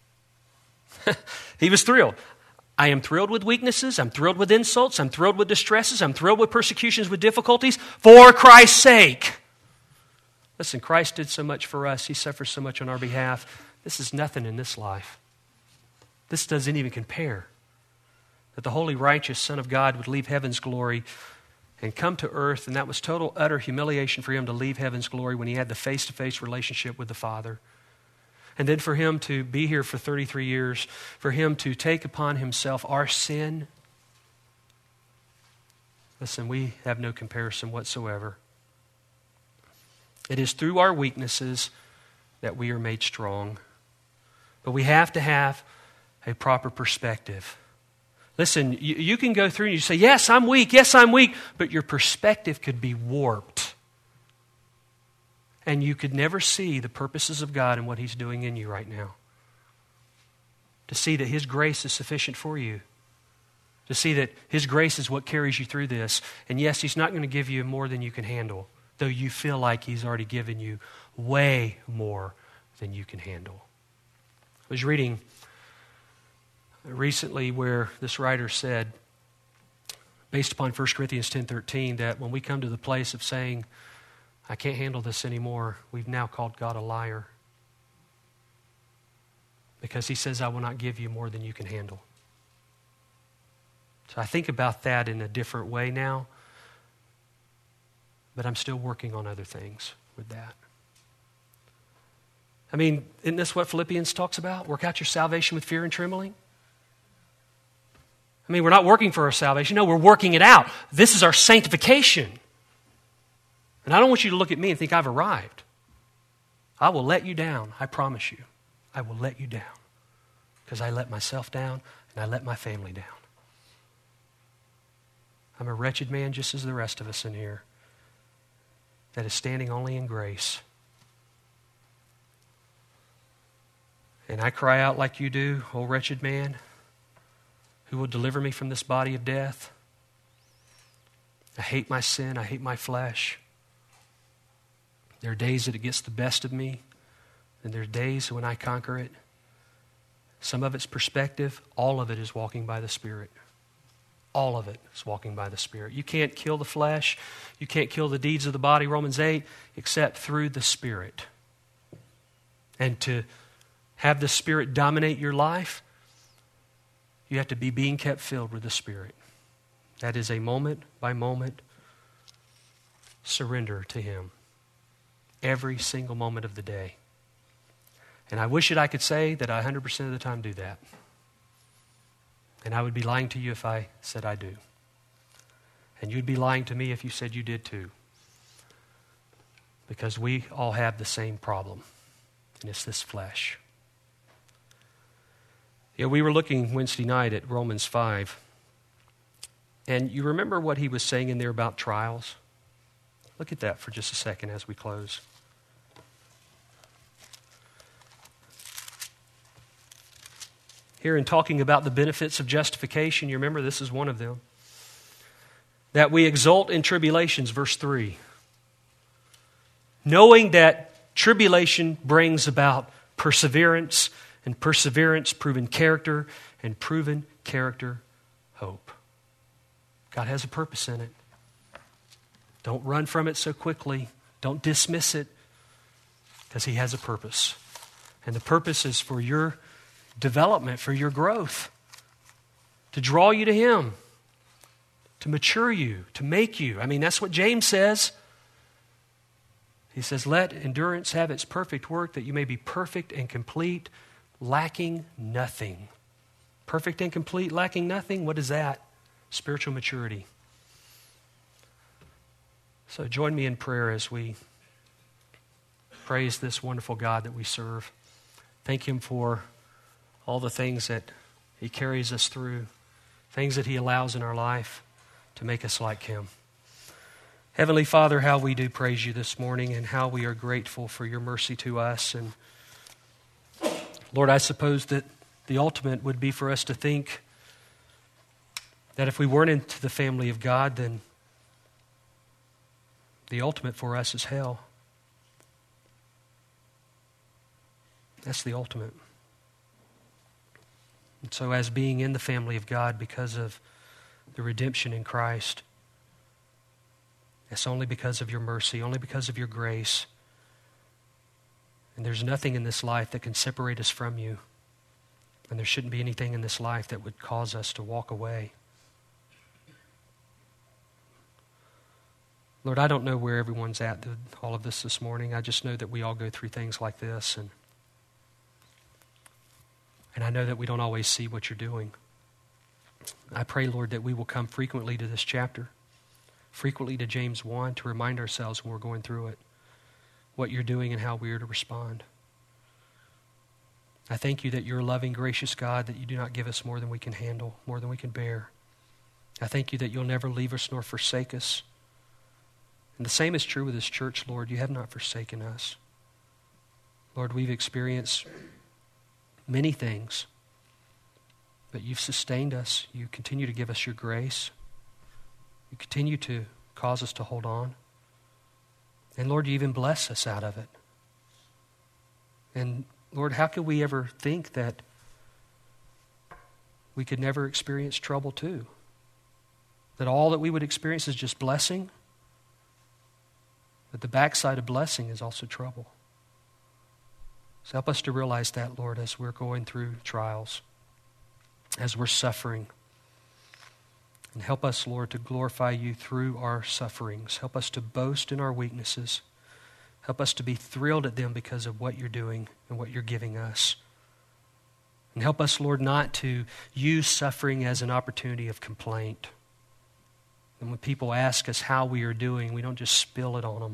He was thrilled. I am thrilled with weaknesses. I'm thrilled with insults. I'm thrilled with distresses. I'm thrilled with persecutions, with difficulties, for Christ's sake. Listen, Christ did so much for us. He suffered so much on our behalf. This is nothing in this life. This doesn't even compare. That the holy, righteous Son of God would leave heaven's glory and come to earth, and that was total, utter humiliation for him to leave heaven's glory when he had the face-to-face relationship with the Father. And then for him to be here for 33 years, for him to take upon himself our sin. Listen, we have no comparison whatsoever. It is through our weaknesses that we are made strong. But we have to have a proper perspective. Listen, you can go through and you say, yes, I'm weak, but your perspective could be warped. And you could never see the purposes of God and what he's doing in you right now. To see that his grace is sufficient for you. To see that his grace is what carries you through this. And yes, he's not going to give you more than you can handle, though you feel like he's already given you way more than you can handle. I was reading recently where this writer said based upon 1 Corinthians 10:13, that when we come to the place of saying, I can't handle this anymore, we've now called God a liar. Because he says, I will not give you more than you can handle. So I think about that in a different way now, but I'm still working on other things with that. I mean, isn't this what Philippians talks about? Work out your salvation with fear and trembling. I mean, we're not working for our salvation. No, we're working it out. This is our sanctification. And I don't want you to look at me and think I've arrived. I will let you down. I promise you. I will let you down. Because I let myself down and I let my family down. I'm a wretched man just as the rest of us in here that is standing only in grace. And I cry out like you do, O wretched man, who will deliver me from this body of death? I hate my sin. I hate my flesh. There are days that it gets the best of me, and there are days when I conquer it. Some of it's perspective. All of it is walking by the Spirit. All of it is walking by the Spirit. You can't kill the flesh. You can't kill the deeds of the body, Romans 8, except through the Spirit. And to have the Spirit dominate your life, you have to be being kept filled with the Spirit. That is a moment by moment surrender to Him. Every single moment of the day. And I wish that I could say that I 100% of the time do that. And I would be lying to you if I said I do. And you'd be lying to me if you said you did too. Because we all have the same problem. And it's this flesh. Yeah, we were looking Wednesday night at Romans 5. And you remember what he was saying in there about trials? Look at that for just a second as we close. Here in talking about the benefits of justification, you remember this is one of them. That we exult in tribulations, verse 3. Knowing that tribulation brings about perseverance, and perseverance, proven character, and proven character, hope. God has a purpose in it. Don't run from it so quickly. Don't dismiss it, because He has a purpose. And the purpose is for your development, for your growth, to draw you to Him, to mature you, to make you. I mean, that's what James says. He says, let endurance have its perfect work, that you may be perfect and complete, lacking nothing. Perfect and complete, lacking nothing? What is that? Spiritual maturity. So join me in prayer as we praise this wonderful God that we serve. Thank Him for all the things that He carries us through, things that He allows in our life to make us like Him. Heavenly Father, how we do praise You this morning and how we are grateful for Your mercy to us. And Lord, I suppose that the ultimate would be for us to think that if we weren't into the family of God, then the ultimate for us is hell. That's the ultimate. And so as being in the family of God because of the redemption in Christ, it's only because of Your mercy, only because of Your grace. And there's nothing in this life that can separate us from You. And there shouldn't be anything in this life that would cause us to walk away. Lord, I don't know where everyone's at all of this morning. I just know that we all go through things like this. And I know that we don't always see what You're doing. I pray, Lord, that we will come frequently to this chapter, frequently to James 1, to remind ourselves when we're going through it, what You're doing and how we are to respond. I thank You that You're a loving, gracious God, that You do not give us more than we can handle, more than we can bear. I thank You that You'll never leave us nor forsake us. And the same is true with this church, Lord. You have not forsaken us. Lord, we've experienced many things, but You've sustained us. You continue to give us Your grace. You continue to cause us to hold on. And Lord, You even bless us out of it. And Lord, how could we ever think that we could never experience trouble too? that all that we would experience is just blessing, but the backside of blessing is also trouble. So help us to realize that, Lord, as we're going through trials, as we're suffering. And help us, Lord, to glorify you through our sufferings. Help us to boast in our weaknesses. Help us to be thrilled at them because of what you're doing and what you're giving us. And help us, Lord, not to use suffering as an opportunity of complaint. And when people ask us how we are doing, we don't just spill it on them.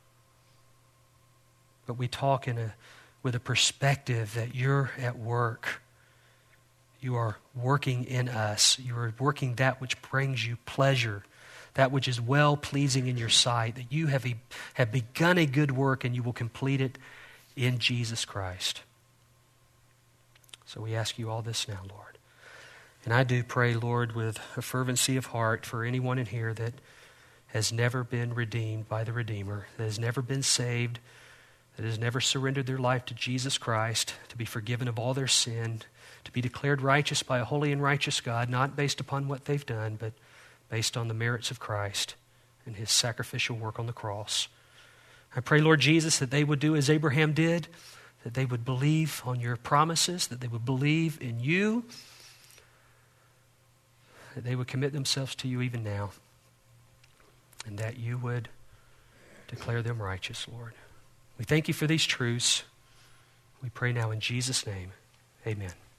But we talk with a perspective that you're at work. You are working in us. You are working that which brings you pleasure, that which is well-pleasing in your sight, that you have begun a good work and you will complete it in Jesus Christ. So we ask you all this now, Lord. And I do pray, Lord, with a fervency of heart for anyone in here that has never been redeemed by the Redeemer, that has never been saved, that has never surrendered their life to Jesus Christ, to be forgiven of all their sin, to be declared righteous by a holy and righteous God, not based upon what they've done, but based on the merits of Christ and his sacrificial work on the cross. I pray, Lord Jesus, that they would do as Abraham did, that they would believe on your promises, that they would believe in you, that they would commit themselves to you even now, and that you would declare them righteous, Lord. We thank you for these truths. We pray now in Jesus' name. Amen.